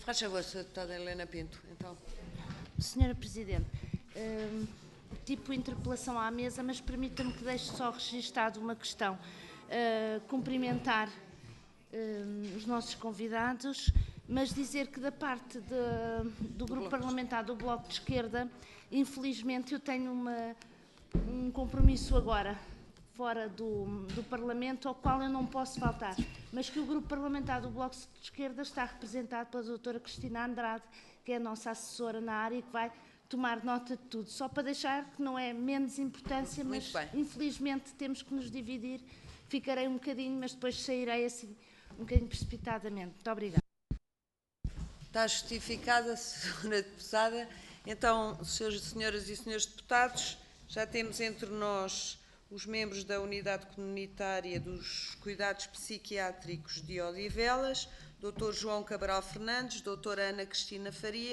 Faz favor, Sra. Deputada Helena Pinto. Então. Senhora Presidente, tipo interpelação à mesa, mas permita-me que deixe só registado uma questão. Cumprimentar os nossos convidados, mas dizer que da parte do Grupo Parlamentar do Bloco de Esquerda, infelizmente eu tenho um compromisso agora, fora do Parlamento, ao qual eu não posso faltar, mas que o Grupo Parlamentar do Bloco de Esquerda está representado pela doutora Cristina Andrade, que é a nossa assessora na área e que vai tomar nota de tudo. Só para deixar que não é menos importância, mas infelizmente temos que nos dividir. Ficarei um bocadinho, mas depois sairei assim um bocadinho precipitadamente. Muito obrigada. Está justificada, Sra. Deputada. Então, senhoras e senhores deputados, já temos entre nós os membros da Unidade Comunitária dos Cuidados Psiquiátricos de Odivelas, Dr. João Cabral Fernandes, doutora Ana Cristina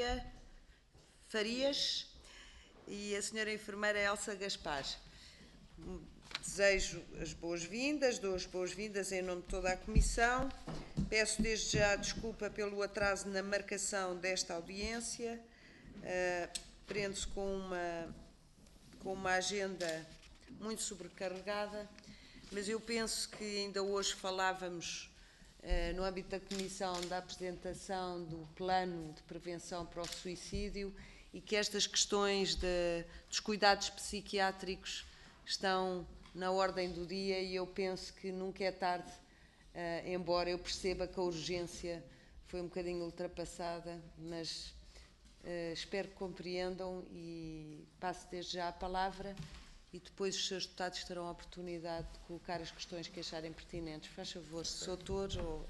Farias e a senhora enfermeira Elsa Gaspar. Desejo as boas-vindas, dou as boas-vindas em nome de toda a Comissão. Peço desde já desculpa pelo atraso na marcação desta audiência. Prende-se com uma agenda muito sobrecarregada, mas eu penso que ainda hoje falávamos, no âmbito da Comissão, da apresentação do Plano de Prevenção para o Suicídio e que estas questões dos cuidados psiquiátricos estão na ordem do dia e eu penso que nunca é tarde, embora eu perceba que a urgência foi um bocadinho ultrapassada, mas espero que compreendam e passo desde já a palavra e depois os seus deputados terão a oportunidade de colocar as questões que acharem pertinentes. Faz favor, se sou todos ou...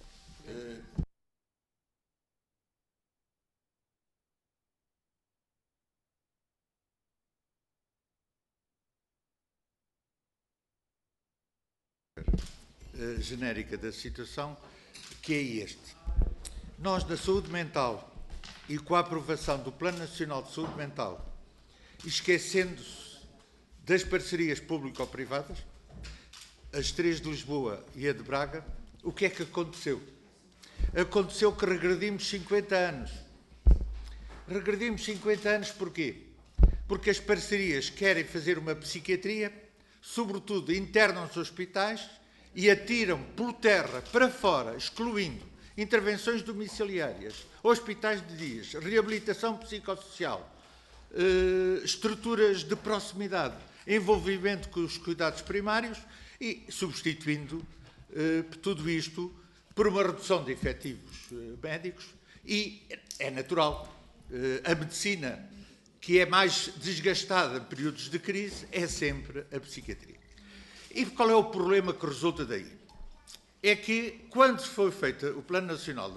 Genérica da situação, que é este. Nós, na saúde mental e com a aprovação do Plano Nacional de Saúde Mental, esquecendo-se das parcerias público-privadas, as 3 de Lisboa e a de Braga, o que é que aconteceu? Aconteceu que regredimos 50 anos. Regredimos 50 anos porquê? Porque as parcerias querem fazer uma psiquiatria, sobretudo internam os hospitais e atiram por terra para fora, excluindo intervenções domiciliárias, hospitais de dias, reabilitação psicossocial, estruturas de proximidade, envolvimento com os cuidados primários e substituindo tudo isto por uma redução de efetivos médicos e é natural. A medicina que é mais desgastada em períodos de crise é sempre a psiquiatria. E qual é o problema que resulta daí? É que, quando foi feito o Plano Nacional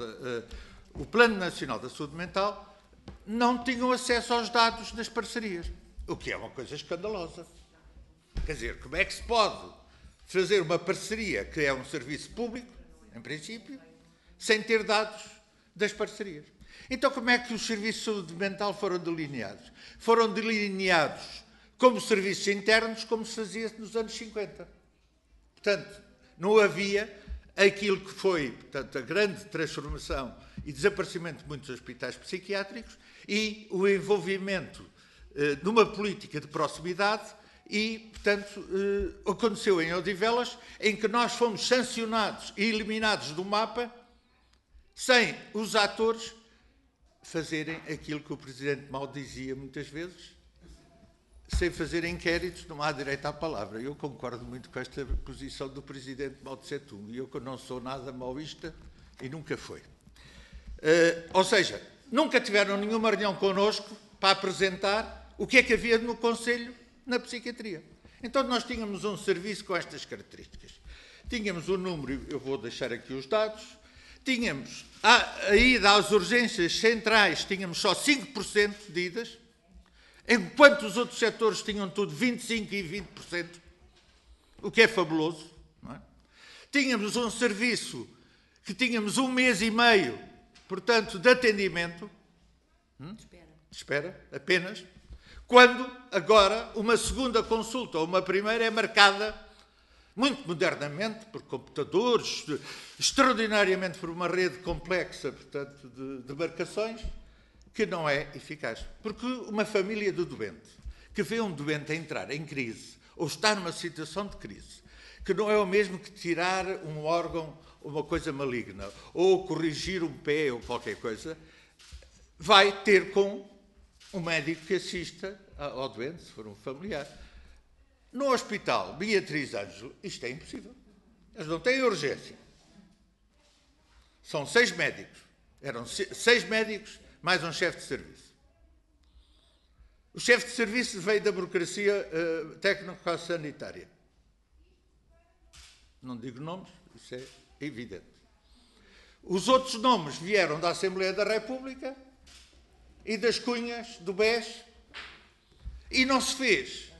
da Saúde Mental, não tinham acesso aos dados das parcerias, o que é uma coisa escandalosa. Quer dizer, como é que se pode fazer uma parceria que é um serviço público, em princípio, sem ter dados das parcerias? Então, como é que os serviços de saúde mental foram delineados? Foram delineados como serviços internos, como se fazia nos anos 50. Portanto, não havia aquilo que foi, portanto, a grande transformação e desaparecimento de muitos hospitais psiquiátricos e o envolvimento numa política de proximidade e, portanto, aconteceu em Odivelas, em que nós fomos sancionados e eliminados do mapa sem os atores fazerem aquilo que o Presidente Mao dizia muitas vezes, sem fazer inquéritos, não há direito à palavra. Eu concordo muito com esta posição do Presidente Mao Tse-tung. E eu que não sou nada maoísta e nunca foi. Ou seja, nunca tiveram nenhuma reunião connosco para apresentar o que é que havia no Conselho na psiquiatria. Então nós tínhamos um serviço com estas características. Tínhamos um número, eu vou deixar aqui os dados, tínhamos a ida às urgências centrais, tínhamos só 5% de idas, enquanto os outros setores tinham tudo 25% e 20%, o que é fabuloso. Não é? Tínhamos um serviço que tínhamos 1 mês e meio, portanto, de atendimento, espera, apenas, quando agora uma segunda consulta ou uma primeira é marcada muito modernamente, por computadores, extraordinariamente por uma rede complexa, portanto, de marcações, que não é eficaz. Porque uma família do doente, que vê um doente entrar em crise, ou está numa situação de crise, que não é o mesmo que tirar um órgão, uma coisa maligna, ou corrigir um pé ou qualquer coisa, vai ter com um médico que assista ao doente, se for um familiar. No hospital Beatriz Ângelo, isto é impossível. Eles não têm urgência. São 6 médicos. Eram 6 médicos mais um chefe de serviço. O chefe de serviço veio da burocracia técnico-sanitária. Não digo nomes, isso é evidente. Os outros nomes vieram da Assembleia da República e das cunhas do BES e não se fez.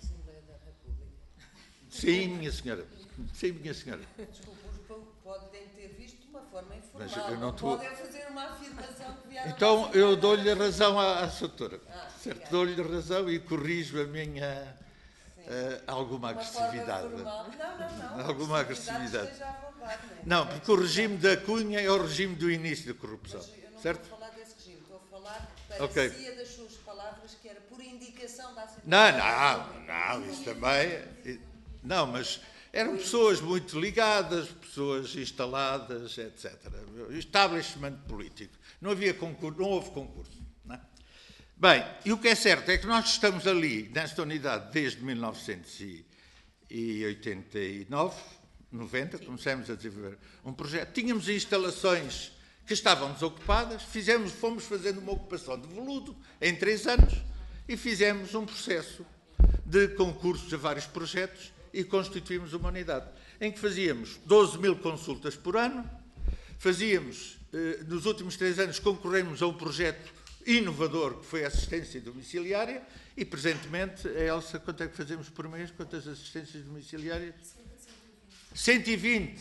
Sim, minha senhora. Sim, minha senhora. Desculpe, podem ter visto de uma forma informal. Mas eu não estou... Podem fazer uma afirmação que vieram... Então, eu dou-lhe a razão à doutora. Certo, dou-lhe a razão e corrijo a minha alguma agressividade. Não. Alguma agressividade. Esteja à vontade, não, porque o regime da cunha é o regime do início da corrupção. Mas eu não certo? estou a falar desse regime, estou a falar parecia das suas palavras que era por indicação da Assembleia. Não, isso também... Não, mas eram pessoas muito ligadas, pessoas instaladas, etc. Establishment político. Não havia concurso, não houve concurso. Não é? Bem, e o que é certo é que nós estamos ali, nesta unidade, desde 1989, 90, começamos a desenvolver um projeto. Tínhamos instalações que estavam desocupadas, fomos fazendo uma ocupação de veludo em 3 anos e fizemos um processo de concursos a vários projetos e constituímos uma unidade, em que fazíamos 12.000 consultas por ano, nos últimos 3 anos concorremos a um projeto inovador, que foi a assistência domiciliária, e presentemente, a Elsa, quanto é que fazemos por mês? Quantas assistências domiciliárias? 120.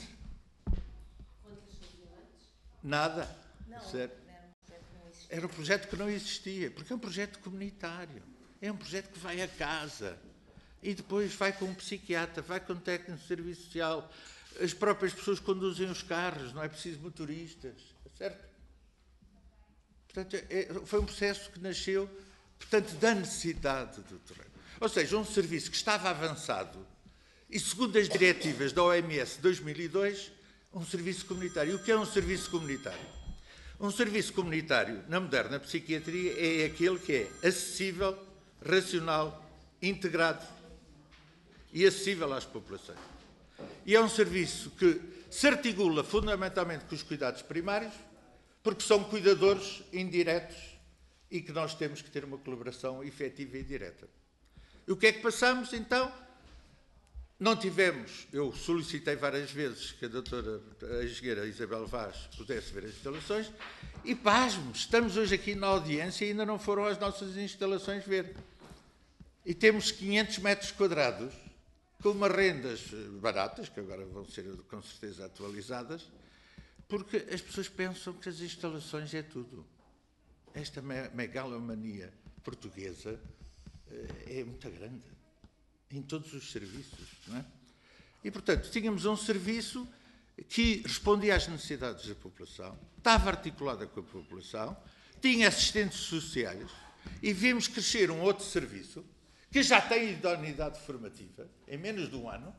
Nada. Sério. Era um projeto que não existia, porque é um projeto comunitário, é um projeto que vai a casa, e depois vai com um psiquiatra, vai com um técnico de serviço social, as próprias pessoas conduzem os carros, não é preciso motoristas, certo? Portanto, foi um processo que nasceu, portanto, da necessidade do terreno. Ou seja, um serviço que estava avançado, e segundo as diretivas da OMS de 2002, um serviço comunitário. E o que é um serviço comunitário? Um serviço comunitário, na moderna psiquiatria, é aquele que é acessível, racional, integrado e acessível às populações. E é um serviço que se articula fundamentalmente com os cuidados primários, porque são cuidadores indiretos e que nós temos que ter uma colaboração efetiva e direta. E o que é que passamos, então? Não tivemos, eu solicitei várias vezes que a engenheira Isabel Vaz pudesse ver as instalações, e pasmos, estamos hoje aqui na audiência e ainda não foram às nossas instalações ver. E temos 500 metros quadrados, com umas rendas baratas, que agora vão ser com certeza atualizadas, porque as pessoas pensam que as instalações é tudo. Esta megalomania portuguesa é muito grande, em todos os serviços, não é? E, portanto, tínhamos um serviço que respondia às necessidades da população, estava articulada com a população, tinha assistentes sociais, e vimos crescer um outro serviço, que já tem idoneidade formativa, em menos de um ano,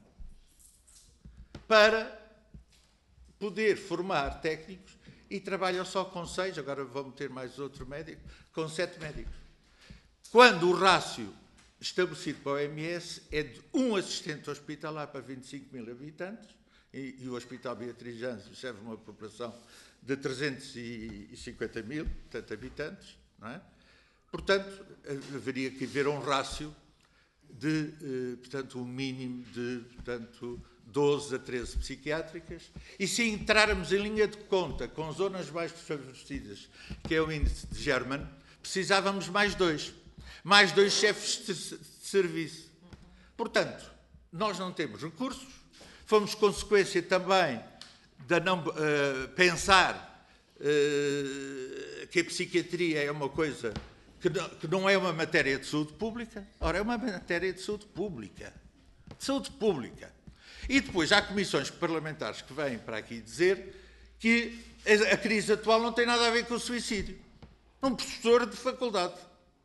para poder formar técnicos, e trabalham só com 6, agora vão meter mais outro médico, com 7 médicos. Quando o rácio estabelecido para o OMS é de um assistente hospitalar para 25.000 habitantes, e o Hospital Beatriz Ângelo serve uma população de 350.000, portanto, habitantes, não é? Portanto, haveria que haver um rácio de, portanto, um mínimo de, portanto, 12 a 13 psiquiátricas, e se entrarmos em linha de conta com zonas mais desfavorecidas, que é o índice de German, precisávamos mais 2 chefes de serviço. Portanto, nós não temos recursos, fomos consequência também de não pensar que a psiquiatria é uma coisa que não é uma matéria de saúde pública. Ora, é uma matéria de saúde pública. De saúde pública. E depois há comissões parlamentares que vêm para aqui dizer que a crise atual não tem nada a ver com o suicídio. Um professor de faculdade.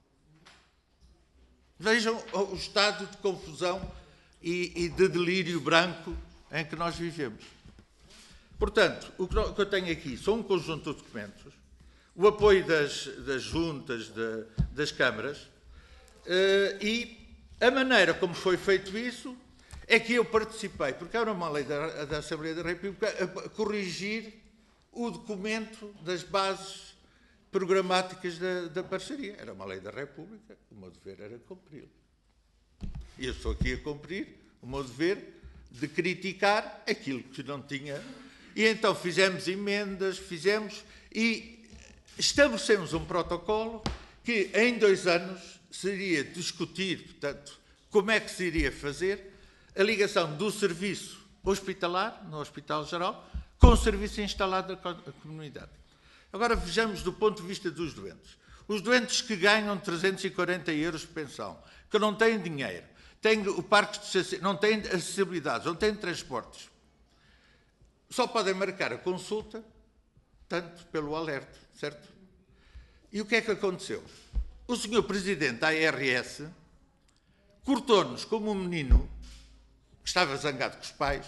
Vejam o estado de confusão e de delírio branco em que nós vivemos. Portanto, o que eu tenho aqui são um conjunto de documentos, o apoio das juntas, das câmaras, e a maneira como foi feito isso é que eu participei, porque era uma lei da Assembleia da República a corrigir o documento das bases programáticas da parceria. Era uma lei da República, o meu dever era cumpri-lo. E eu estou aqui a cumprir o meu dever de criticar aquilo que não tinha. E então fizemos emendas, e estabelecemos um protocolo que em 2 anos seria discutir, portanto, como é que se iria fazer a ligação do serviço hospitalar, no Hospital Geral, com o serviço instalado da comunidade. Agora vejamos do ponto de vista dos doentes. Os doentes que ganham 340 euros de pensão, que não têm dinheiro, têm o parque de não têm acessibilidades, não têm transportes, só podem marcar a consulta, tanto pelo alerta, certo? E o que é que aconteceu? O senhor Presidente da ARS cortou-nos como um menino que estava zangado com os pais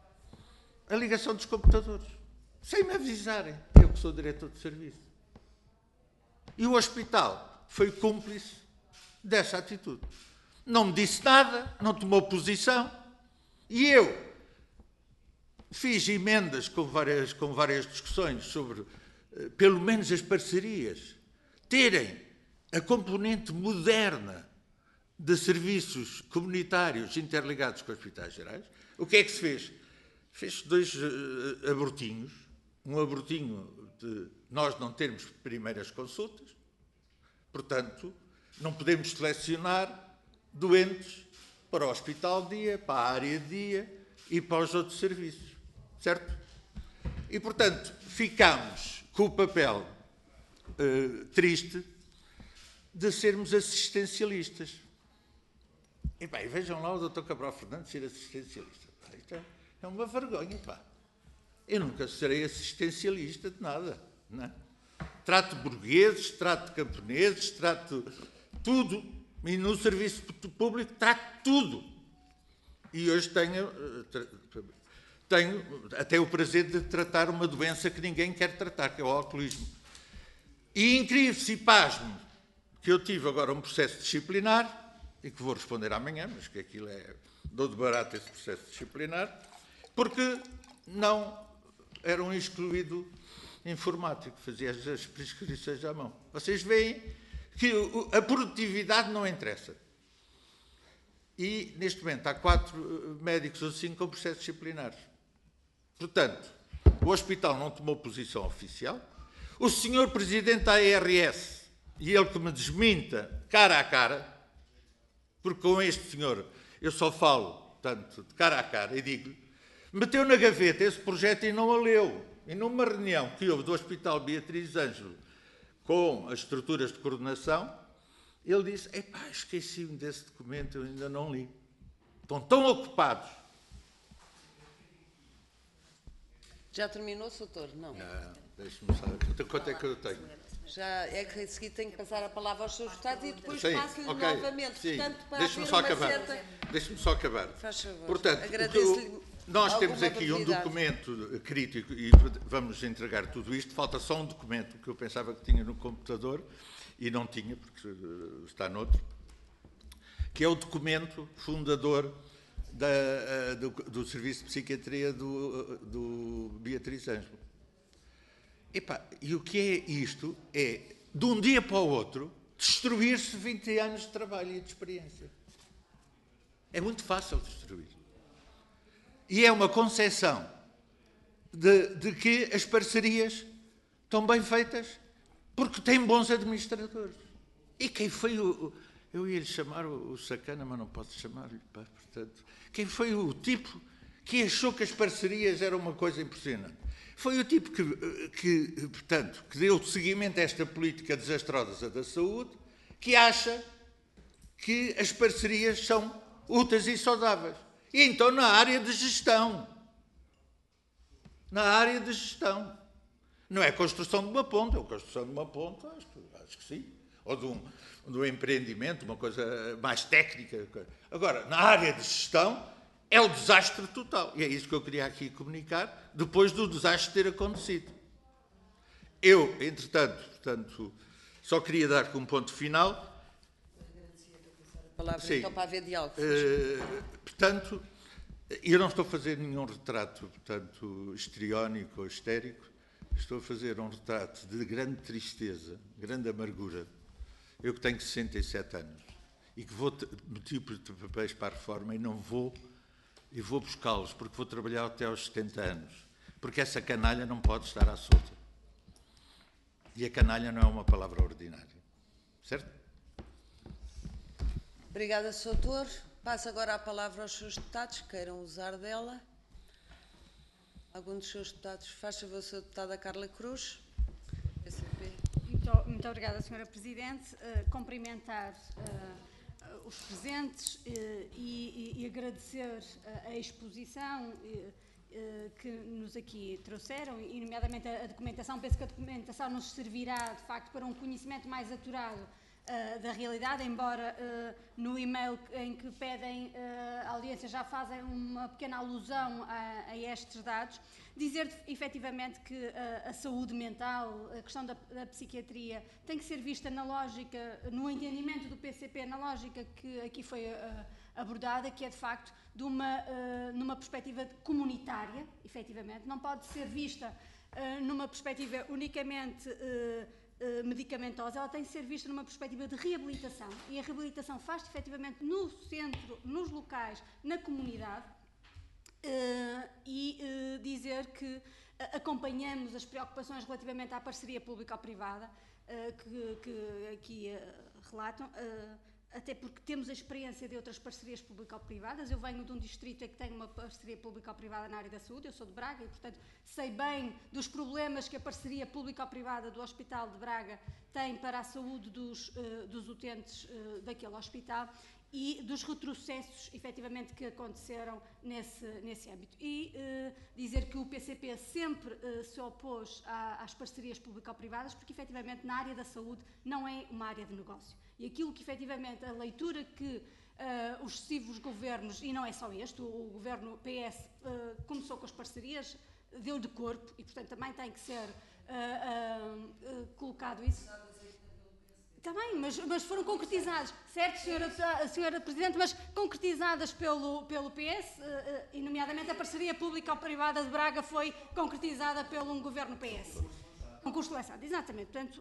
a ligação dos computadores, sem me avisarem, eu que sou diretor de serviço. E o hospital foi cúmplice dessa atitude. Não me disse nada, não tomou posição, e eu fiz emendas com várias discussões sobre, pelo menos, as parcerias terem a componente moderna de serviços comunitários interligados com os hospitais gerais. O que é que se fez? Fez 2 abortinhos. Um abortinho de nós não termos primeiras consultas, portanto, não podemos selecionar doentes para o hospital de dia, para a área de dia e para os outros serviços, certo? E, portanto, ficámos com o papel triste de sermos assistencialistas. E, pá, vejam lá o Dr. Cabral Fernandes ser assistencialista. Isto é uma vergonha, pá. Eu nunca serei assistencialista de nada, não é? Trato burgueses, trato camponeses, trato tudo. E no serviço público trato tudo. E hoje tenho até o prazer de tratar uma doença que ninguém quer tratar, que é o alcoolismo. E inscreve-se e pasmo que eu tive agora um processo disciplinar, e que vou responder amanhã, mas que aquilo dou de barato esse processo disciplinar, porque não era um excluído informático, fazia as prescrições à mão. Vocês veem que a produtividade não interessa. E, neste momento, há 4 médicos ou 5 com processos disciplinares. Portanto, o hospital não tomou posição oficial. O senhor Presidente da ARS, e ele que me desminta cara a cara, porque com este senhor eu só falo, tanto de cara a cara, e digo-lhe, meteu na gaveta esse projeto e não a leu. E numa reunião que houve do Hospital Beatriz Ângelo com as estruturas de coordenação, ele disse, epá, esqueci-me desse documento, eu ainda não li. Estão tão ocupados. Já terminou, doutor? Não. Deixe-me saber. Quanto é que eu tenho? Já é que a seguir tenho que passar a palavra aos seus deputados e depois Sim, passo-lhe okay, novamente. sim. Portanto, para Deixe-me haver só uma acabar. certa... Deixe-me só acabar. Faz favor. Portanto, agradeço-lhe nós temos alguma aqui um brevidade. documento crítico e vamos entregar tudo isto. Falta só um documento que eu pensava que tinha no computador e não tinha, porque está noutro, que é o documento fundador do Serviço de Psiquiatria do Beatriz Ângelo. E o que é isto? É, de um dia para o outro, destruir-se 20 anos de trabalho e de experiência. É muito fácil destruir. E é uma concepção de que as parcerias estão bem feitas porque têm bons administradores. E quem foi o... Eu ia lhe chamar o sacana, mas não posso chamar-lhe. Portanto, quem foi o tipo que achou que as parcerias eram uma coisa impressionante? Foi o tipo portanto, que deu seguimento a esta política desastrosa da saúde, que acha que as parcerias são úteis e saudáveis. E então na área de gestão. Na área de gestão. Não é a construção de uma ponte, é a construção de uma ponte, acho que sim. Ou de um empreendimento, uma coisa mais técnica. Agora, na área de gestão, é o desastre total. E é isso que eu queria aqui comunicar, depois do desastre ter acontecido. Eu, entretanto, portanto, só queria dar como ponto final. A palavra então para haver diálogo. Portanto, eu não estou a fazer nenhum retrato, portanto, histriónico ou histérico. Estou a fazer um retrato de grande tristeza, grande amargura. Eu que tenho 67 anos e que vou meter papéis para a reforma e não vou, e vou buscá-los, porque vou trabalhar até aos 70 anos. Porque essa canalha não pode estar à solta. E a canalha não é uma palavra ordinária. Certo? Obrigada, Sr. Doutor. Passo agora a palavra aos seus deputados que queiram usar dela. Algum dos seus deputados? Faz favor, Sra. Deputada Carla Cruz. PCP. Muito obrigada, Sra. Presidente. Cumprimentar os presentes e agradecer a exposição que nos aqui trouxeram, e nomeadamente a documentação. Penso que a documentação nos servirá, de facto, para um conhecimento mais acurado da realidade, embora no e-mail em que pedem a audiência já fazem uma pequena alusão a estes dados. Dizer efetivamente que a saúde mental, a questão da psiquiatria, tem que ser vista na lógica, no entendimento do PCP, na lógica que aqui foi abordada, que é de facto numa perspectiva comunitária, efetivamente, não pode ser vista numa perspectiva unicamente medicamentosa, ela tem de ser vista numa perspectiva de reabilitação, e a reabilitação faz-se efetivamente no centro, nos locais, na comunidade, dizer que acompanhamos as preocupações relativamente à parceria público-privada que aqui relatam, até porque temos a experiência de outras parcerias público-privadas. Eu venho de um distrito em que tem uma parceria público-privada na área da saúde, eu sou de Braga e, portanto, sei bem dos problemas que a parceria público-privada do Hospital de Braga tem para a saúde dos utentes daquele hospital e dos retrocessos, efetivamente, que aconteceram nesse âmbito. E dizer que o PCP sempre se opôs às parcerias público-privadas, porque, efetivamente, na área da saúde não é uma área de negócio. E aquilo que, efetivamente, a leitura que os sucessivos governos, e não é só este, o governo PS começou com as parcerias, deu de corpo, e, portanto, também tem que ser colocado isso. Também, mas foram concretizadas, certo, senhora Presidente, mas concretizadas pelo PS, e nomeadamente a parceria público-privada de Braga foi concretizada pelo um governo PS. Concurso lançado, exatamente. Portanto,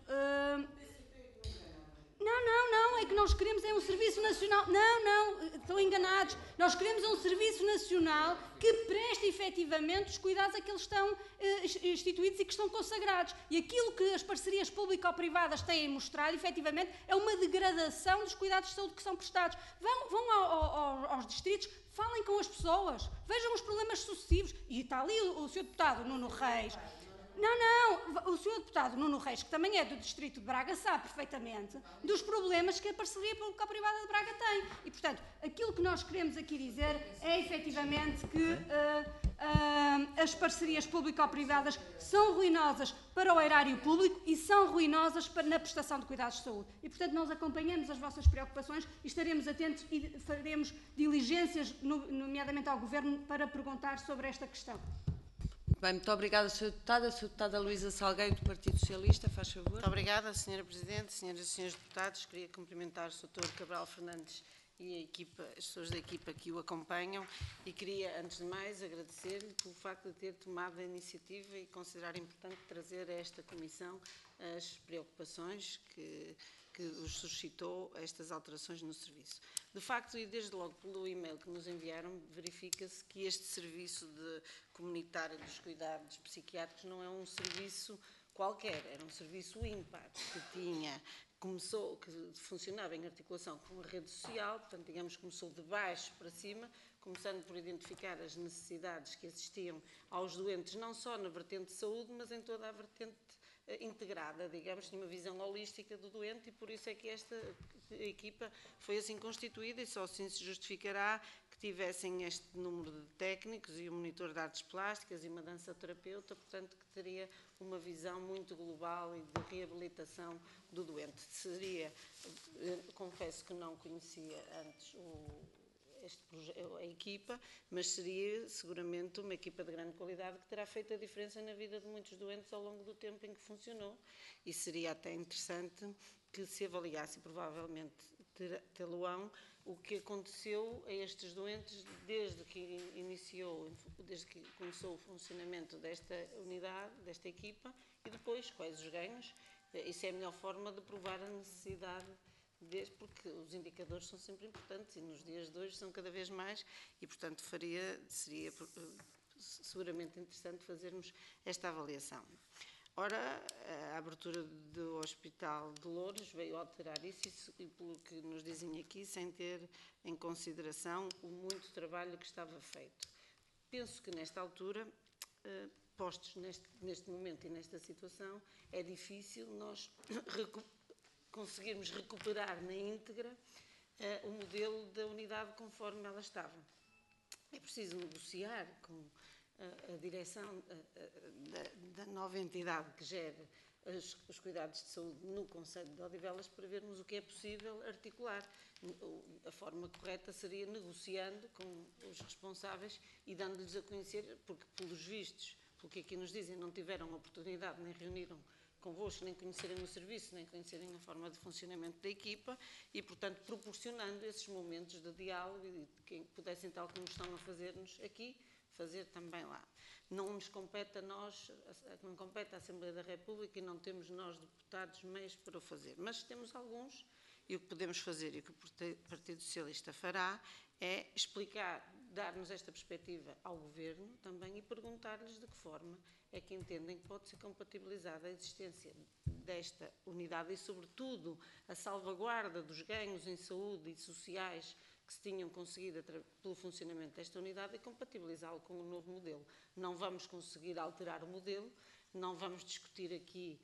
não, é que nós queremos é um serviço nacional. Não, estão enganados. Nós queremos um serviço nacional que preste efetivamente os cuidados a que eles estão instituídos e que estão consagrados. E aquilo que as parcerias público-privadas têm mostrado, efetivamente, é uma degradação dos cuidados de saúde que são prestados. Vão aos distritos, falem com as pessoas, vejam os problemas sucessivos. E está ali o Sr. Deputado Nuno Reis. Não, o Sr. Deputado Nuno Reis, que também é do Distrito de Braga, sabe perfeitamente dos problemas que a parceria público-privada de Braga tem. E, portanto, aquilo que nós queremos aqui dizer é, efetivamente, que as parcerias público-privadas são ruinosas para o erário público e são ruinosas na prestação de cuidados de saúde. E, portanto, nós acompanhamos as vossas preocupações e estaremos atentos e faremos diligências, nomeadamente ao Governo, para perguntar sobre esta questão. Bem, muito obrigada, Sra. Deputada. A Sra. Deputada Luísa Salgueiro, do Partido Socialista, faz favor. Muito obrigada, Sra. Presidente, Senhoras e Senhores Deputados. Queria cumprimentar o Sr. Cabral Fernandes e a equipa, as pessoas da equipa que o acompanham, e queria, antes de mais, agradecer-lhe pelo facto de ter tomado a iniciativa e considerar importante trazer a esta Comissão as preocupações que os suscitou estas alterações no serviço. De facto, e desde logo pelo e-mail que nos enviaram, verifica-se que este serviço comunitário dos cuidados psiquiátricos não é um serviço qualquer, era um serviço ímpar, que funcionava em articulação com a rede social, portanto, digamos, começou de baixo para cima, começando por identificar as necessidades que existiam aos doentes, não só na vertente de saúde, mas em toda a vertente integrada, digamos, tinha uma visão holística do doente, e por isso é que esta equipa foi assim constituída, e só assim se justificará que tivessem este número de técnicos e um monitor de artes plásticas e uma dançoterapeuta, portanto, que teria uma visão muito global e de reabilitação do doente. Seria, confesso que não conhecia antes a equipa, mas seria seguramente uma equipa de grande qualidade que terá feito a diferença na vida de muitos doentes ao longo do tempo em que funcionou, e seria até interessante que se avaliasse, provavelmente tê-lo-ão, o que aconteceu a estes doentes desde que começou o funcionamento desta unidade, desta equipa, e depois quais os ganhos. Isso é a melhor forma de provar a necessidade, porque os indicadores são sempre importantes e nos dias de hoje são cada vez mais, e portanto seria seguramente interessante fazermos esta avaliação. Ora, a abertura do Hospital de Loures veio alterar isso, e pelo que nos dizem aqui, sem ter em consideração o muito trabalho que estava feito. Penso que nesta altura, postos neste momento e nesta situação, é difícil nós conseguirmos recuperar na íntegra o modelo da unidade conforme ela estava. É preciso negociar com a direção da nova entidade que gera os cuidados de saúde no Concelho de Odivelas para vermos o que é possível articular. A forma correta seria negociando com os responsáveis e dando-lhes a conhecer, porque pelos vistos, pelo que aqui nos dizem, não tiveram oportunidade, nem reuniram convosco, nem conhecerem o serviço, nem conhecerem a forma de funcionamento da equipa e, portanto, proporcionando esses momentos de diálogo e que pudessem, tal como estão a fazer-nos aqui, fazer também lá. Não nos compete a nós, não compete à Assembleia da República e não temos nós, deputados, meios para o fazer. Mas temos alguns, e o que podemos fazer e o que o Partido Socialista fará é explicar, dar-nos esta perspectiva ao Governo também e perguntar-lhes de que forma é que entendem que pode ser compatibilizada a existência desta unidade e, sobretudo, a salvaguarda dos ganhos em saúde e sociais que se tinham conseguido pelo funcionamento desta unidade e compatibilizá-lo com o novo modelo. Não vamos conseguir alterar o modelo, não vamos discutir aqui,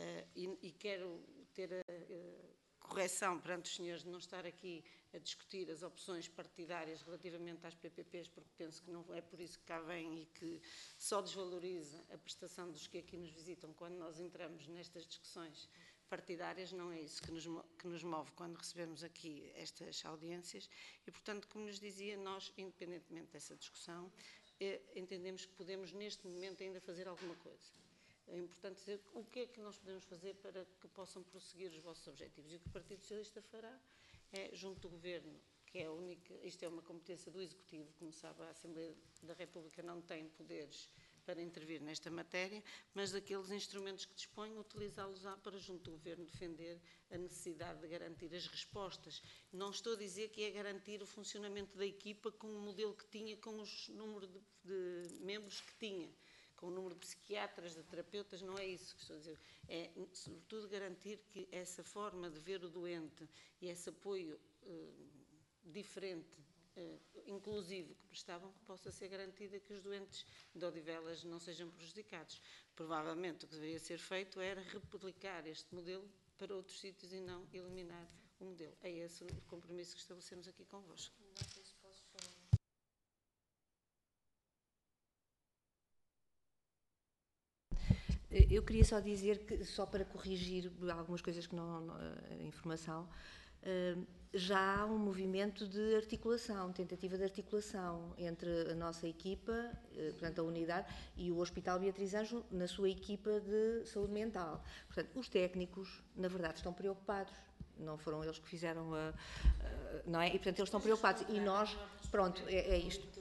e quero ter a correção perante os senhores de não estar aqui a discutir as opções partidárias relativamente às PPPs, porque penso que não é por isso que cá vem e que só desvaloriza a prestação dos que aqui nos visitam quando nós entramos nestas discussões partidárias. Não é isso que nos move quando recebemos aqui estas audiências e, portanto, como nos dizia, nós, independentemente dessa discussão, entendemos que podemos neste momento ainda fazer alguma coisa. É importante dizer o que é que nós podemos fazer para que possam prosseguir os vossos objetivos. E o que o Partido Socialista fará é, junto do Governo, que é a única, isto é uma competência do Executivo, como sabe, a Assembleia da República não tem poderes para intervir nesta matéria, mas daqueles instrumentos que dispõe, utilizá-los para, junto do Governo, defender a necessidade de garantir as respostas. Não estou a dizer que é garantir o funcionamento da equipa com o modelo que tinha, com o número de membros que tinha, com o número de psiquiatras, de terapeutas, não é isso que estou a dizer. É, sobretudo, garantir que essa forma de ver o doente e esse apoio diferente, inclusivo que prestavam, que possa ser garantida, que os doentes de Odivelas não sejam prejudicados. Provavelmente o que deveria ser feito era replicar este modelo para outros sítios e não eliminar o modelo. É esse o compromisso que estabelecemos aqui convosco. Eu queria só dizer que, só para corrigir algumas coisas que a informação, já há um movimento de articulação, tentativa de articulação entre a nossa equipa, portanto a unidade, e o Hospital Beatriz Anjo na sua equipa de saúde mental. Portanto, os técnicos, na verdade, estão preocupados. Não foram eles que fizeram não é? E, portanto, eles estão preocupados. E nós, pronto, é isto.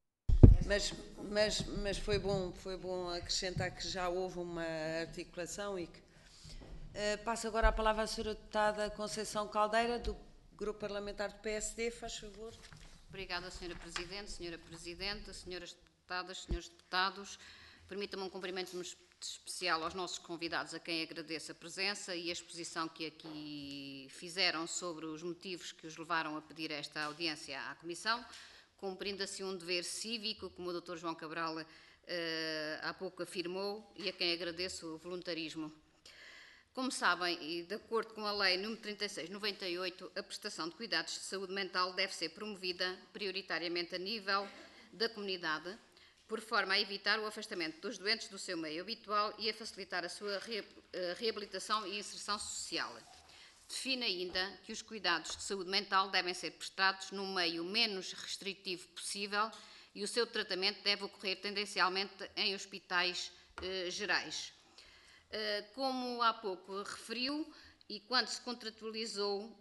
Mas foi bom acrescentar que já houve uma articulação e que... passo agora a palavra à senhora deputada Conceição Caldeira, do Grupo Parlamentar do PSD, faz favor. Obrigada, senhora Presidente, senhoras deputadas, senhores deputados. Permita-me um cumprimento especial aos nossos convidados, a quem agradeço a presença e a exposição que aqui fizeram sobre os motivos que os levaram a pedir esta audiência à Comissão, cumprindo assim um dever cívico, como o Dr. João Cabral há pouco afirmou, e a quem agradeço o voluntarismo. Como sabem, e de acordo com a Lei nº 36/98, a prestação de cuidados de saúde mental deve ser promovida prioritariamente a nível da comunidade, por forma a evitar o afastamento dos doentes do seu meio habitual e a facilitar a sua reabilitação e inserção social. Define ainda que os cuidados de saúde mental devem ser prestados no meio menos restritivo possível e o seu tratamento deve ocorrer tendencialmente em hospitais gerais. Como há pouco referiu, e quando se contratualizou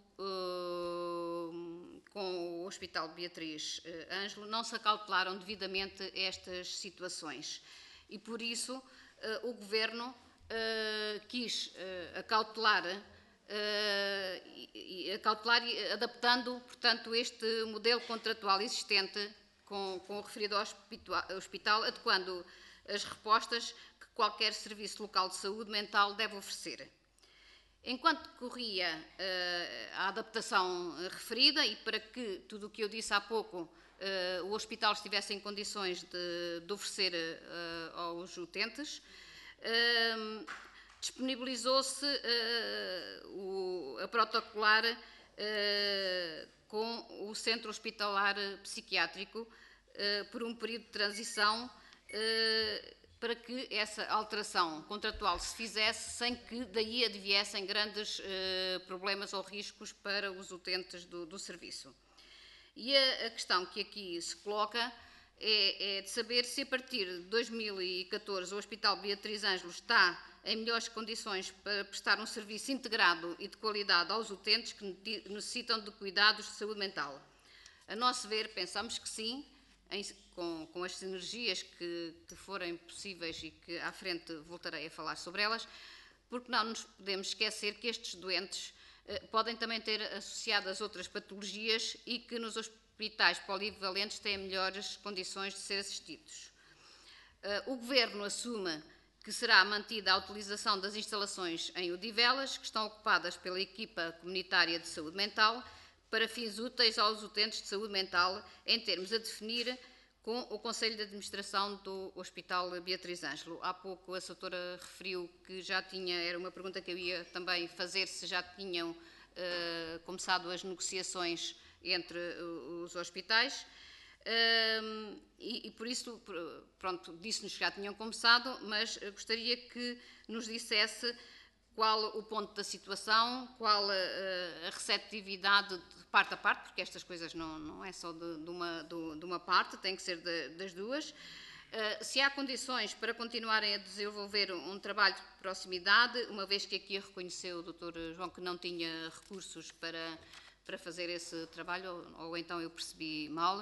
com o Hospital Beatriz Ângelo, não se acautelaram devidamente estas situações. E por isso o Governo quis acautelar e adaptando, portanto, este modelo contratual existente com o referido hospital, adequando as respostas que qualquer serviço local de saúde mental deve oferecer. Enquanto decorria a adaptação referida e para que tudo o que eu disse há pouco o hospital estivesse em condições de oferecer aos utentes, disponibilizou-se a protocolar com o Centro Hospitalar Psiquiátrico por um período de transição para que essa alteração contratual se fizesse sem que daí adviessem grandes problemas ou riscos para os utentes do serviço. E a questão que aqui se coloca é de saber se a partir de 2014 o Hospital Beatriz Ângelo está em melhores condições para prestar um serviço integrado e de qualidade aos utentes que necessitam de cuidados de saúde mental. A nosso ver, pensamos que sim, com as sinergias que forem possíveis e que à frente voltarei a falar sobre elas, porque não nos podemos esquecer que estes doentes podem também ter associadas outras patologias e que nos hospitais polivalentes têm melhores condições de ser assistidos. O Governo assume que será mantida a utilização das instalações em Odivelas, que estão ocupadas pela equipa comunitária de saúde mental, para fins úteis aos utentes de saúde mental, em termos a definir com o Conselho de Administração do Hospital Beatriz Ângelo. Há pouco a doutora referiu que já tinha, era uma pergunta que eu ia também fazer, se já tinham começado as negociações entre os hospitais. E por isso, pronto, disse-nos que já tinham começado, mas gostaria que nos dissesse qual o ponto da situação, qual a receptividade de parte a parte, porque estas coisas não é só de uma parte, tem que ser das duas. Se há condições para continuarem a desenvolver um trabalho de proximidade, uma vez que aqui reconheceu o Dr. João que não tinha recursos para fazer esse trabalho, ou então eu percebi mal.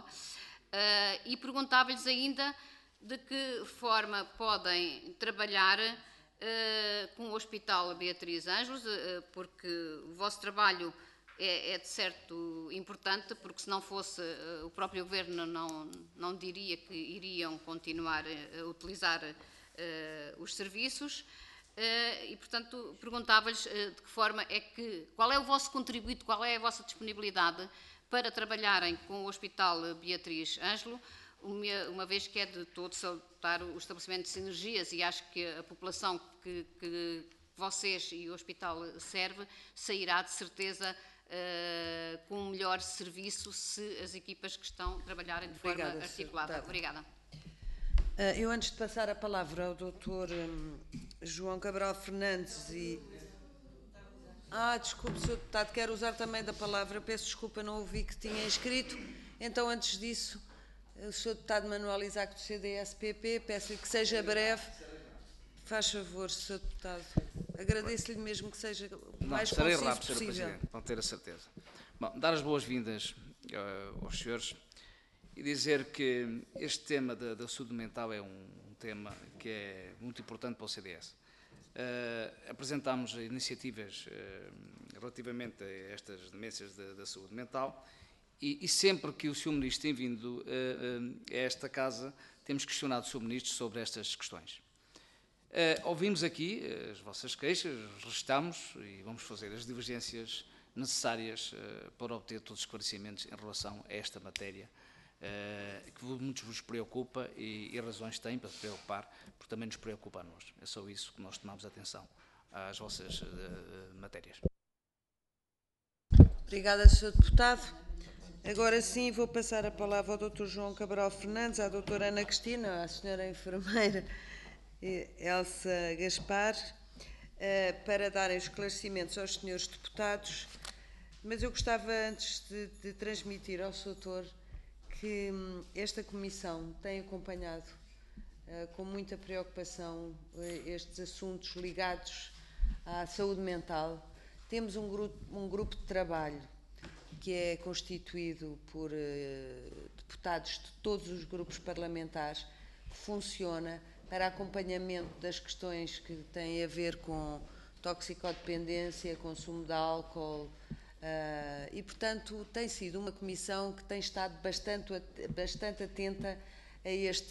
E perguntava-lhes ainda de que forma podem trabalhar com o Hospital Beatriz Ângelo, porque o vosso trabalho é de certo importante, porque se não fosse o próprio Governo não diria que iriam continuar a utilizar os serviços. E, portanto, perguntava-lhes de que forma qual é o vosso contributo, qual é a vossa disponibilidade para trabalharem com o Hospital Beatriz Ângelo, uma vez que é de todo salutar o estabelecimento de sinergias e acho que a população que vocês e o hospital serve sairá de certeza com um melhor serviço se as equipas que estão a trabalharem de forma articulada. Obrigada. Eu, antes de passar a palavra ao Dr. João Cabral Fernandes e... desculpe, Sr. Deputado, quero usar também da palavra, peço desculpa, não ouvi que tinha inscrito. Então, antes disso, o Sr. Deputado Manuel Isaac do CDS-PP, peço-lhe que seja breve. Faz favor, Sr. Deputado. Agradeço-lhe mesmo que seja o mais conciso rápido, possível. Sr. Presidente, para ter a certeza. Bom, dar as boas-vindas aos senhores e dizer que este tema da saúde mental é um tema que é muito importante para o CDS. Apresentámos iniciativas relativamente a estas demências da saúde mental e sempre que o Sr. Ministro tem vindo a esta casa, temos questionado o Sr. Ministro sobre estas questões. Ouvimos aqui as vossas queixas, registamos e vamos fazer as divergências necessárias para obter todos os esclarecimentos em relação a esta matéria, que muitos vos preocupa e razões têm para se preocupar, porque também nos preocupa a nós. É só isso que nós tomamos atenção às vossas matérias. Obrigada, Sr. Deputado. Agora sim, vou passar a palavra ao Dr. João Cabral Fernandes, à Dra. Ana Cristina, à Sra. Enfermeira Elsa Gaspar, para darem esclarecimentos aos Srs. Deputados. Mas eu gostava, antes de transmitir ao Sr. Doutor, que esta Comissão tem acompanhado com muita preocupação estes assuntos ligados à saúde mental. Temos um grupo de trabalho que é constituído por deputados de todos os grupos parlamentares, que funciona para acompanhamento das questões que têm a ver com toxicodependência, consumo de álcool, e, portanto, tem sido uma comissão que tem estado bastante atenta a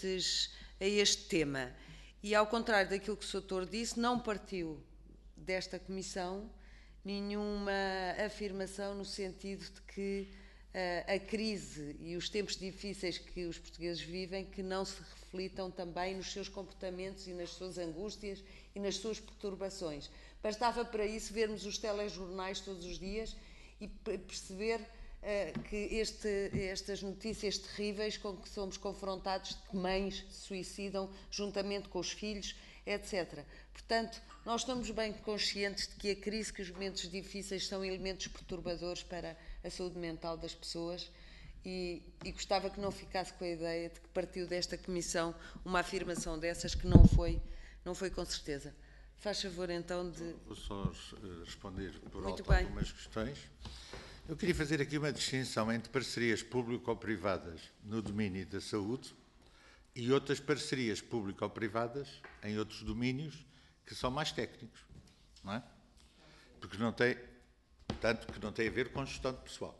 este tema. E, ao contrário daquilo que o Sr. Doutor disse, não partiu desta comissão nenhuma afirmação no sentido de que a crise e os tempos difíceis que os portugueses vivem, que não se reflitam também nos seus comportamentos e nas suas angústias e nas suas perturbações. Bastava para isso vermos os telejornais todos os dias e perceber que estas notícias terríveis com que somos confrontados, de que mães se suicidam juntamente com os filhos, etc. Portanto, nós estamos bem conscientes de que a crise, que os momentos difíceis são elementos perturbadores para a saúde mental das pessoas e gostava que não ficasse com a ideia de que partiu desta comissão uma afirmação dessas que não foi com certeza. Faz favor, então, de... Vou só responder por Muito alto bem. algumas questões. Eu queria fazer aqui uma distinção entre parcerias público-privadas no domínio da saúde e outras parcerias público-privadas em outros domínios que são mais técnicos, não é? Porque não tem, tanto que não tem a ver com gestão de pessoal.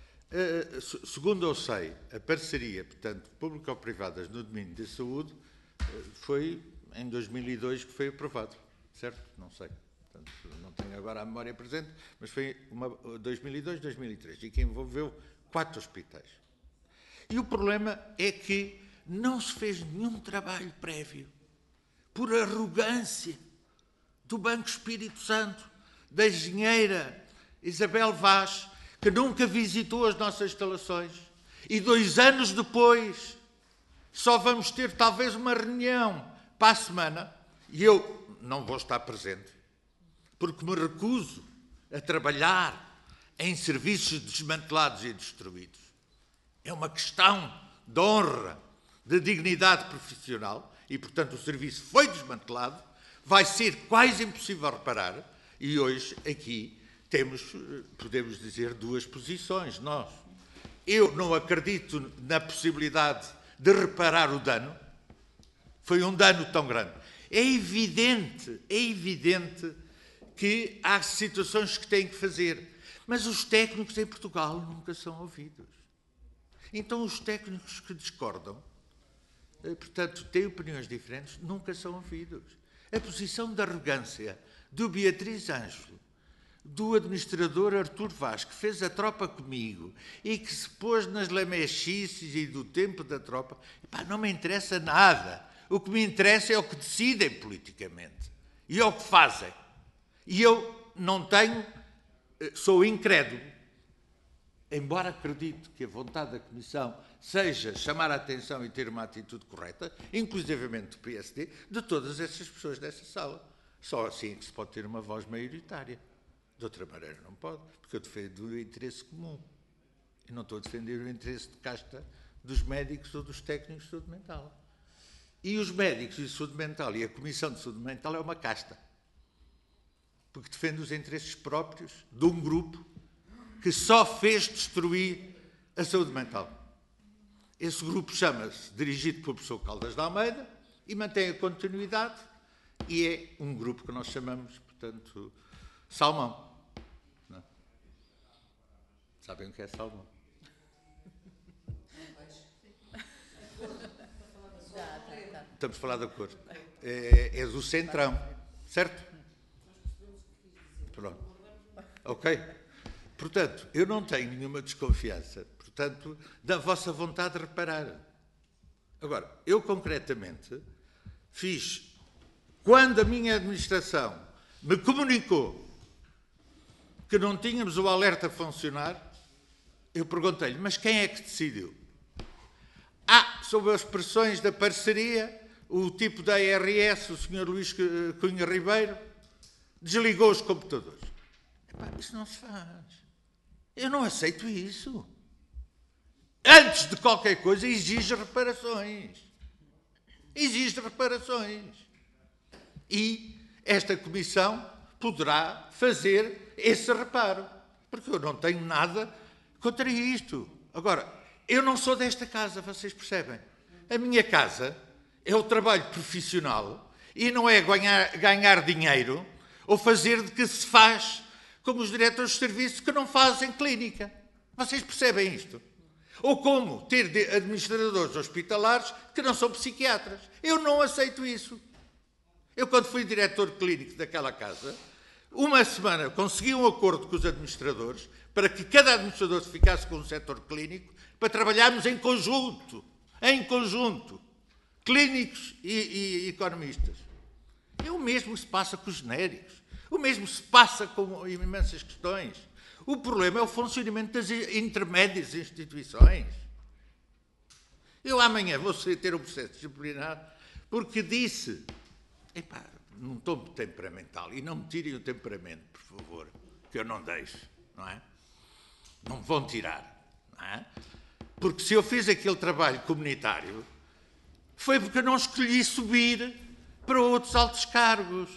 Segundo eu sei, a parceria, portanto, público-privadas no domínio da saúde foi em 2002 que foi aprovado, certo? Não sei, portanto, não tenho agora a memória presente, mas foi 2002, 2003, e que envolveu 4 hospitais. E o problema é que não se fez nenhum trabalho prévio, por arrogância do Banco Espírito Santo, da engenheira Isabel Vaz, que nunca visitou as nossas instalações, e 2 anos depois só vamos ter talvez uma reunião para a semana, e eu não vou estar presente, porque me recuso a trabalhar em serviços desmantelados e destruídos. É uma questão de honra, de dignidade profissional, e, portanto, o serviço foi desmantelado, vai ser quase impossível reparar, e hoje aqui temos, podemos dizer, 2 posições. Eu não acredito na possibilidade de reparar o dano, foi um dano tão grande. É evidente que há situações que têm que fazer, mas os técnicos em Portugal nunca são ouvidos. Então, os técnicos que discordam, portanto, têm opiniões diferentes, nunca são ouvidos. A posição de arrogância do Beatriz Ângelo, do administrador Artur Vaz, que fez a tropa comigo e que se pôs nas lamechices e do tempo da tropa, não me interessa nada. O que me interessa é o que decidem politicamente e é o que fazem. E eu não tenho, sou incrédulo, embora acredito que a vontade da Comissão seja chamar a atenção e ter uma atitude correta, inclusivamente do PSD, de todas essas pessoas dessa sala. Só assim é que se pode ter uma voz maioritária. De outra maneira não pode, porque eu defendo o interesse comum. E não estou a defender o interesse de casta dos médicos ou dos técnicos de saúde mental. E os médicos de saúde mental e a Comissão de Saúde Mental é uma casta. Porque defende os interesses próprios de um grupo que só fez destruir a saúde mental. Esse grupo chama-se, dirigido pelo professor Caldas de Almeida, e mantém a continuidade, e é um grupo que nós chamamos, portanto, Salmão. Não? Sabem o que é Salmão? Estamos a falar da cor. É do Centrão, certo? Pronto. Ok? Portanto, eu não tenho nenhuma desconfiança, portanto, da vossa vontade de reparar. Agora, eu concretamente fiz, quando a minha administração me comunicou que não tínhamos o alerta a funcionar, eu perguntei-lhe, mas quem é que decidiu? Sob as pressões da parceria, o tipo da ARS, o Sr. Luís Cunha Ribeiro, desligou os computadores. Epá, isso não se faz. Eu não aceito isso. Antes de qualquer coisa, exige reparações. Exige reparações. E esta comissão poderá fazer esse reparo. Porque eu não tenho nada contra isto. Agora, eu não sou desta casa, vocês percebem? A minha casa é o trabalho profissional e não é ganhar dinheiro ou fazer de que se faz como os diretores de serviço que não fazem clínica. Vocês percebem isto? Ou como ter administradores hospitalares que não são psiquiatras. Eu não aceito isso. Eu, quando fui diretor clínico daquela casa, uma semana consegui um acordo com os administradores para que cada administrador ficasse com um setor clínico para trabalharmos em conjunto, clínicos e economistas. É o mesmo que se passa com os genéricos, o mesmo se passa com imensas questões. O problema é o funcionamento das intermédias instituições. Eu amanhã vou ter um processo disciplinar porque disse, epá, num tom temperamental, e não me tirem o temperamento, por favor, que eu não deixo, não é? Não me vão tirar, não é? Porque se eu fiz aquele trabalho comunitário, foi porque eu não escolhi subir para outros altos cargos.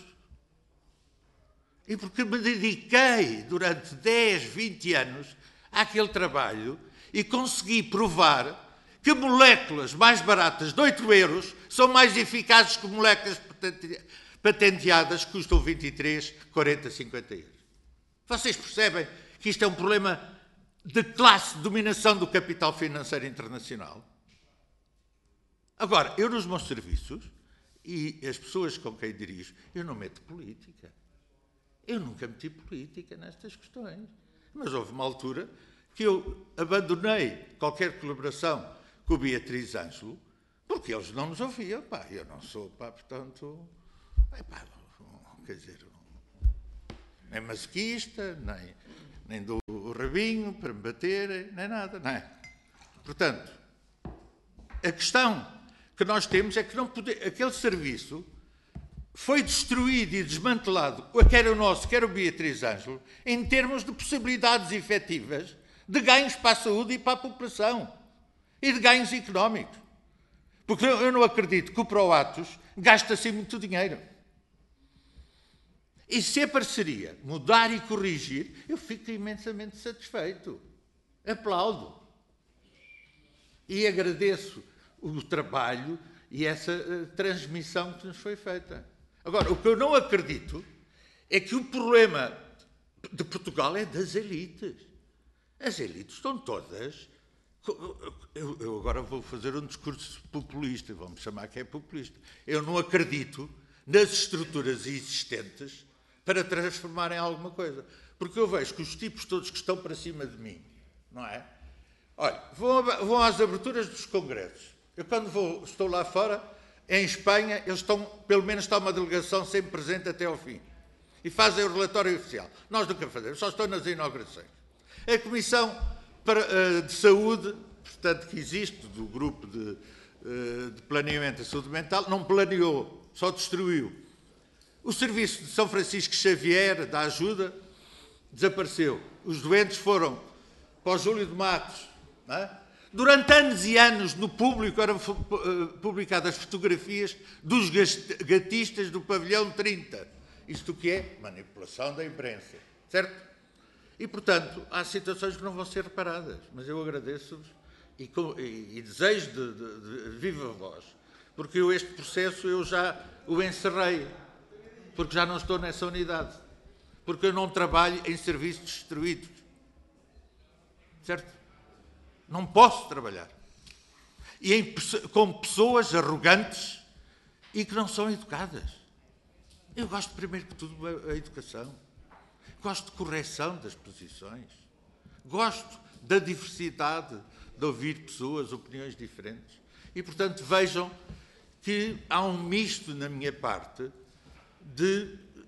E porque me dediquei durante 10, 20 anos àquele trabalho e consegui provar que moléculas mais baratas de 8 euros são mais eficazes que moléculas patenteadas que custam 23, 40, 50 euros. Vocês percebem que isto é um problema de classe de dominação do capital financeiro internacional? Agora, eu nos meus serviços, e as pessoas com quem dirijo, eu não meto política. Eu nunca meti política nestas questões. Mas houve uma altura que eu abandonei qualquer colaboração com o Beatriz Ângelo, porque eles não nos ouviam. Pá, eu não sou, pá, portanto, quer dizer, nem masoquista, nem dou o rabinho para me baterem, nem nada, não é? Portanto, a questão que nós temos é que não aquele serviço foi destruído e desmantelado, quer o nosso, quer o Beatriz Ângelo, em termos de possibilidades efetivas de ganhos para a saúde e para a população e de ganhos económicos. Porque eu não acredito que o Proatos gaste assim muito dinheiro. E se a parceria mudar e corrigir, eu fico imensamente satisfeito. Aplaudo. E agradeço o trabalho e essa transmissão que nos foi feita. Agora, o que eu não acredito é que o problema de Portugal é das elites. As elites estão todas... Eu agora vou fazer um discurso populista, vamos chamar que é populista. Eu não acredito nas estruturas existentes para transformarem em alguma coisa. Porque eu vejo que os tipos todos que estão para cima de mim, não é? Olha, vão às aberturas dos congressos. Eu quando estou lá fora, em Espanha, eles estão, pelo menos está uma delegação sempre presente até ao fim. E fazem o relatório oficial. Nós nunca fazemos, só estou nas inaugurações. A Comissão de Saúde, portanto, que existe, do grupo de planeamento da saúde mental, não planeou, só destruiu. O serviço de São Francisco Xavier, da ajuda, desapareceu. Os doentes foram para o Júlio de Matos. Não é? Durante anos e anos, no público, eram publicadas fotografias dos gatistas do pavilhão 30. Isto que é manipulação da imprensa. Certo? E, portanto, há situações que não vão ser reparadas. Mas eu agradeço-vos e desejo de viva voz. Porque este processo eu já o encerrei. Porque já não estou nessa unidade. Porque eu não trabalho em serviços destruídos. Certo? Não posso trabalhar. E com pessoas arrogantes e que não são educadas. Eu gosto, primeiro que tudo, da educação. Gosto de correção das posições. Gosto da diversidade de ouvir pessoas, opiniões diferentes. E, portanto, vejam que há um misto na minha parte de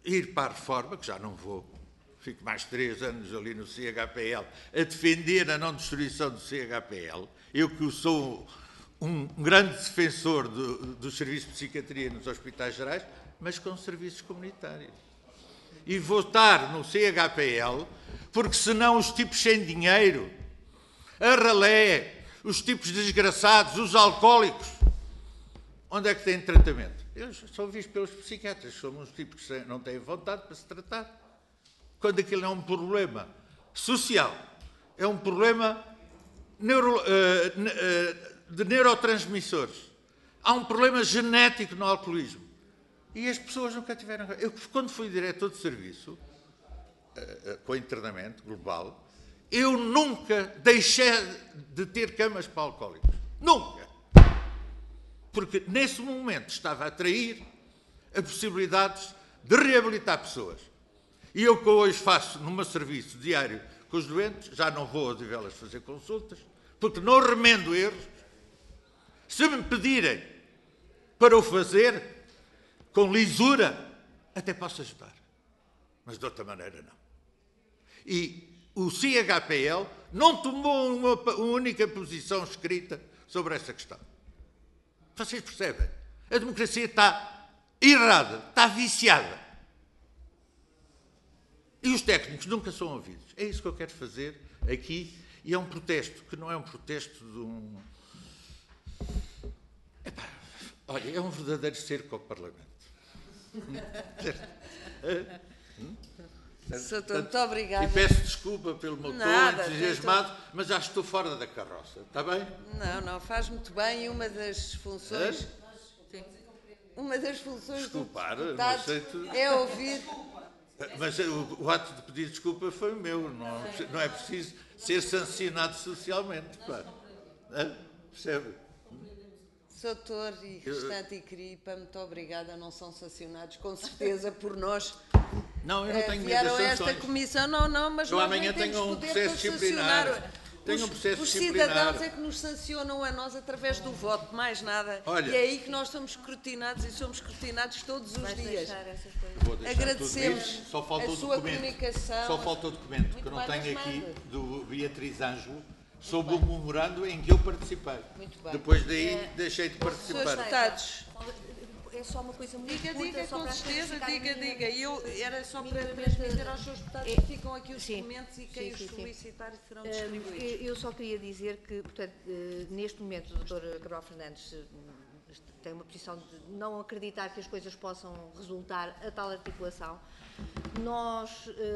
ir para a reforma, que já não vou, fico mais 3 anos ali no CHPL a defender a não destruição do CHPL, eu que sou um grande defensor dos serviços de psiquiatria nos hospitais gerais, mas com serviços comunitários. E votar no CHPL, porque senão os tipos sem dinheiro, a ralé, os tipos desgraçados, os alcoólicos, onde é que têm tratamento? Eles são vistos pelos psiquiatras, são uns tipos que não têm vontade para se tratar. Quando aquilo é um problema social, é um problema de neurotransmissores, há um problema genético no alcoolismo. E as pessoas nunca tiveram... Eu, quando fui diretor de serviço, com internamento global, eu nunca deixei de ter camas para alcoólicos. Nunca. Porque nesse momento estava a atrair a possibilidades de reabilitar pessoas. E eu que hoje faço num serviço diário com os doentes, já não vou a Odivelas fazer consultas, porque não remendo erros. Se me pedirem para o fazer, com lisura, até posso ajudar. Mas de outra maneira, não. E o CHPL não tomou uma única posição escrita sobre essa questão. Vocês percebem? A democracia está errada, está viciada. E os técnicos nunca são ouvidos. É isso que eu quero fazer aqui. E é um protesto, que não é um protesto de um... Olha, é um verdadeiro cerco ao Parlamento. Soutor, muito obrigada. E peço desculpa pelo meu tom Nada, entusiasmado, mas já estou fora da carroça, está bem? Não, faz muito bem. E uma das funções... Uma das funções Desculpar, do não deputado aceito. é ouvir... Mas o ato de pedir desculpa foi meu, não é preciso ser sancionado socialmente, pá. Percebe? Soutor e restante equipa, muito obrigada. Não são sancionados, com certeza, por nós. Não, eu não tenho medo Vieram das a esta sanções. comissão, não, mas Eu nós amanhã nem temos tenho um poder processo para disciplinar. sancionar. Tenho um processo Os disciplinar. cidadãos é que nos sancionam a nós através do voto, mais nada. Olha, e é aí que nós somos escrutinados e somos escrutinados todos os Vais dias. deixar essas coisas. Vou deixar Agradecemos tudo isso. Só falta a o sua documento. comunicação. Só falta o documento, que eu não bem, tenho mas aqui, manda. do Beatriz Ângelo, sobre o memorando em que eu participei. Muito bem. Depois daí deixei de Senhores participar. deputados, É só uma coisa muito diga, curta, só com para as certeza, pessoas ficarem diga. minimamente- Eu era só para minimamente- transmitir aos seus deputados É, que ficam aqui os sim, documentos e quem sim, os sim. solicitar serão distribuídos. Eu só queria dizer que, portanto, neste momento o Dr. Cabral Fernandes tem uma posição de não acreditar que as coisas possam resultar a tal articulação. Nós,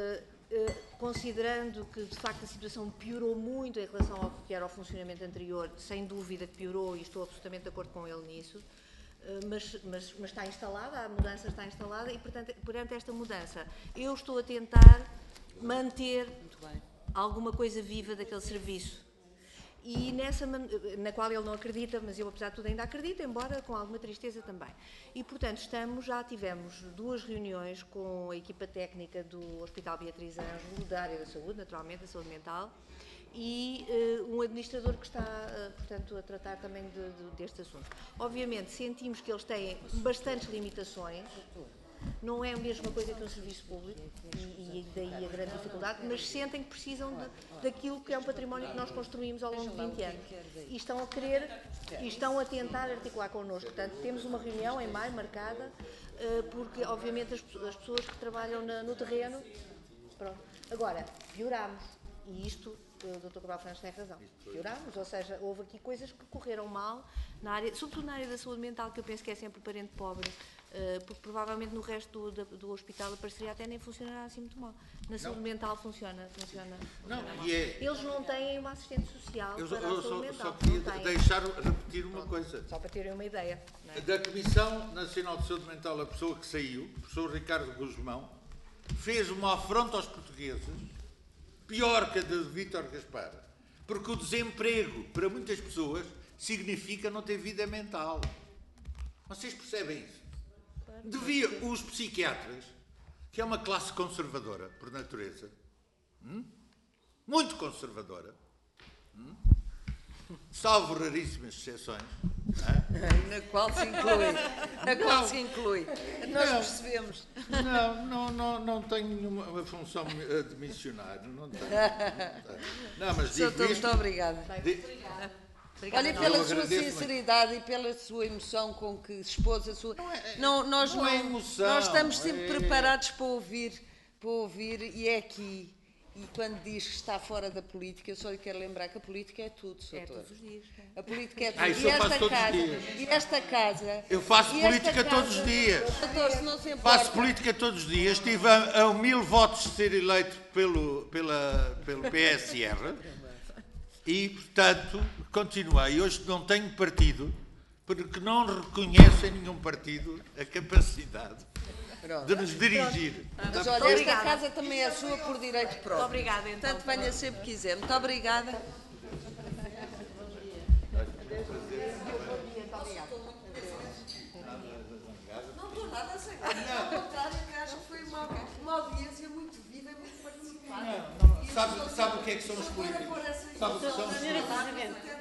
considerando que de facto a situação piorou muito em relação ao que era o funcionamento anterior, sem dúvida que piorou e estou absolutamente de acordo com ele nisso, mas está instalada, a mudança está instalada e, portanto, perante esta mudança, eu estou a tentar manter alguma coisa viva daquele serviço. E na qual ele não acredita, mas eu, apesar de tudo, ainda acredito, embora com alguma tristeza também. E, portanto, já tivemos 2 reuniões com a equipa técnica do Hospital Beatriz Ângelo, da área da saúde, naturalmente, da saúde mental, e um administrador que está, portanto, a tratar também destes assuntos. Obviamente, sentimos que eles têm bastantes limitações, não é a mesma coisa que um serviço público, e daí a grande dificuldade, mas sentem que precisam daquilo que é um património que nós construímos ao longo de 20 anos. E estão a querer, e estão a tentar articular connosco. Portanto, temos uma reunião em maio marcada, porque, obviamente, as pessoas que trabalham no terreno... Pronto. Agora, pioramos, e isto... O Dr. Cabral Fernandes tem razão. Piorámos, ou seja, houve aqui coisas que correram mal, sobretudo na área da saúde mental, que eu penso que é sempre parente pobre, porque provavelmente no resto do hospital a parceria até nem funcionará assim muito mal. Na saúde mental funciona. Não, e é... Eles não têm uma assistente social Eu para a saúde só mental. queria não têm. deixar repetir uma coisa. Só para terem uma ideia. Não é? Da Comissão Nacional de Saúde Mental, a pessoa que saiu, o professor Ricardo Guzmão, fez uma afronta aos portugueses, pior que a de Vítor Gaspar, porque o desemprego para muitas pessoas significa não ter vida mental. Vocês percebem isso? Os psiquiatras, que é uma classe conservadora por natureza, muito conservadora, salvo raríssimas exceções, Na qual se inclui. Na qual se inclui. Nós percebemos. Não tenho nenhuma função de missionário. Não tenho. Não, mas digo Doutor, isto. muito obrigada. Olha, Eu pela sua agradeço sinceridade e pela sua emoção com que expôs a sua... Nós não é emoção, nós estamos é- sempre preparados para ouvir e é aqui. E quando diz que está fora da política, eu só lhe quero lembrar que a política é tudo, Sr. É Doutor. todos os dias. A política é tudo. Isso eu faço todos os dias. E esta casa... Eu faço e esta política casa- todos os dias. Doutor, se não se importa... Faço política todos os dias. Estive a 1000 votos de ser eleito pelo PSR e, portanto, continuei. Hoje não tenho partido, porque não reconheço em nenhum partido a capacidade de nos dirigir. Mas olha, esta casa também é sua por direito próprio. Muito obrigada, então. Portanto, venha sempre que quiser. Muito obrigada. Não estou nada zangada. Ao contrário, que acho que foi uma audiência muito viva e muito participada. Sabe o que é que são os políticos? Sabe o que são os políticos?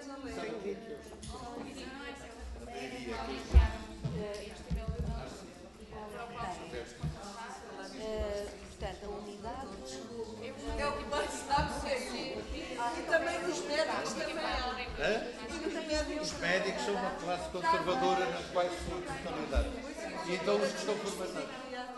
Portanto, a unidade... É o que mais sabe aqui. E também nos médicos também há. Os médicos são uma classe conservadora na qual sua totalidade. E então os que estão formatados.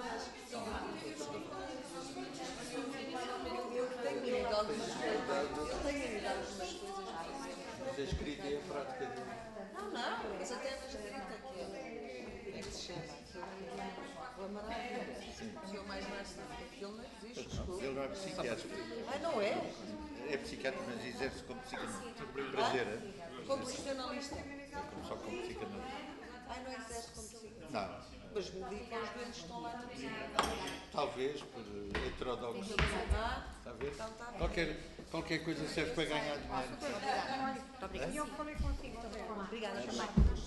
Eu tenho ainda algumas coisas. Mas a escrita e a prática dele. Não, mas até na escrita que se chama. O Amaral. O senhor mais nasce ele não existe, desculpa. Ele não é psiquiatra. Ah, não é? É psiquiatra, mas exerce como psicanalista. Prazer, é? Como psicanalista. Só como psicanalista. Ah, não exerce como psicanalista. Não. Mas medica os doentes que estão lá no Talvez por heterodoxo. Está a ver? Qualquer coisa serve para ganhar dinheiro. E eu falei consigo também. Obrigada também.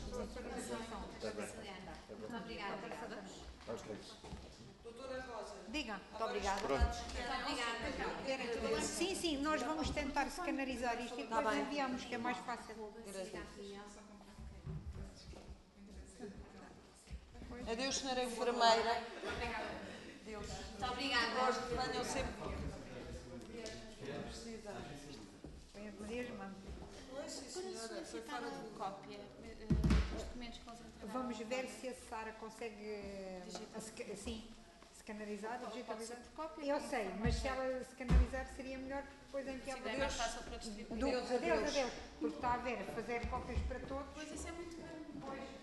Diga. Muito obrigada. Sim, sim, nós vamos tentar escanarizar isto e depois enviamos, que é mais fácil. Adeus, senhora enfermeira. Adeus. Muito obrigada. Gosto que venham sempre. Põe as medidas, mano. Foi fora de Cópia dos documentos que eles entregaram. Vamos ver se a Sara consegue assim, escanarizar, digitalizar. Eu sei, mas se ela escanarizar seria melhor, porque depois enviar para É mais fácil para distribuir. Adeus. Porque está a ver, fazer cópias para todos. Pois isso é muito bom. Pois.